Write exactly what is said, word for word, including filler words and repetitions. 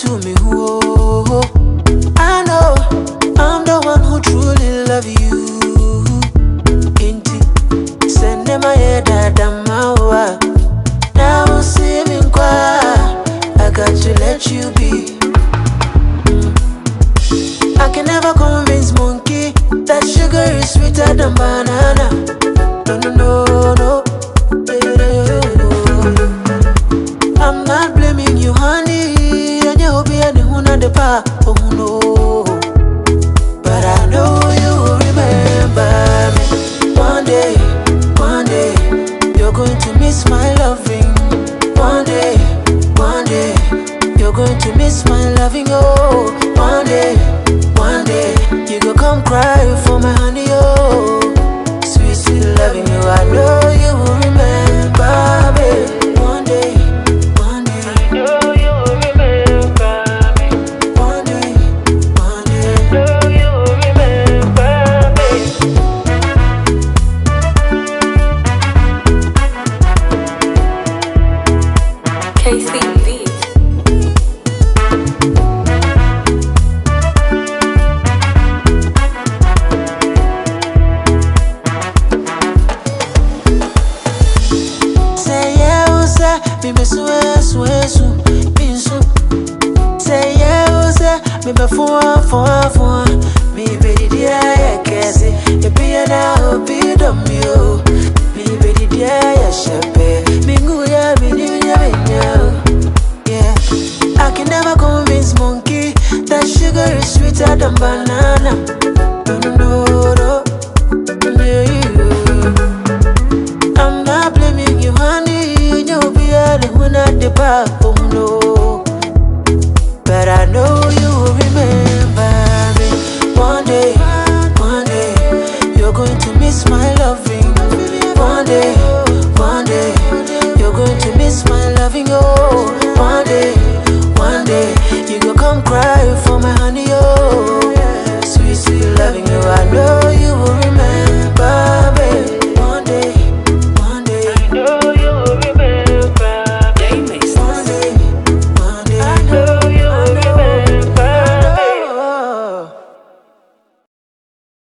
to me. Whoa. I know I'm the one who truly love you. Inti, send them my head that I'm out. Now I'm saving qua. I got to let you be. I can never convince monkey that sugar is sweeter than banana. No, no, no, no. I'm not blaming you, honey. And you hope you're the one at the bar. Oh no. But I know you will remember me. One day, one day, you're going to miss my loving. One day, one day, you're going to miss my loving. Oh, one day, one day, you go come cry for my honey. Oh, sweet, sweet loving you. I know you will remember me. One day, one day, I know you will remember me. One day, one day, I know you will remember me. K C V. Say yeah, oh say, me be so so so, be so. Say yeah, oh say, me be for for for.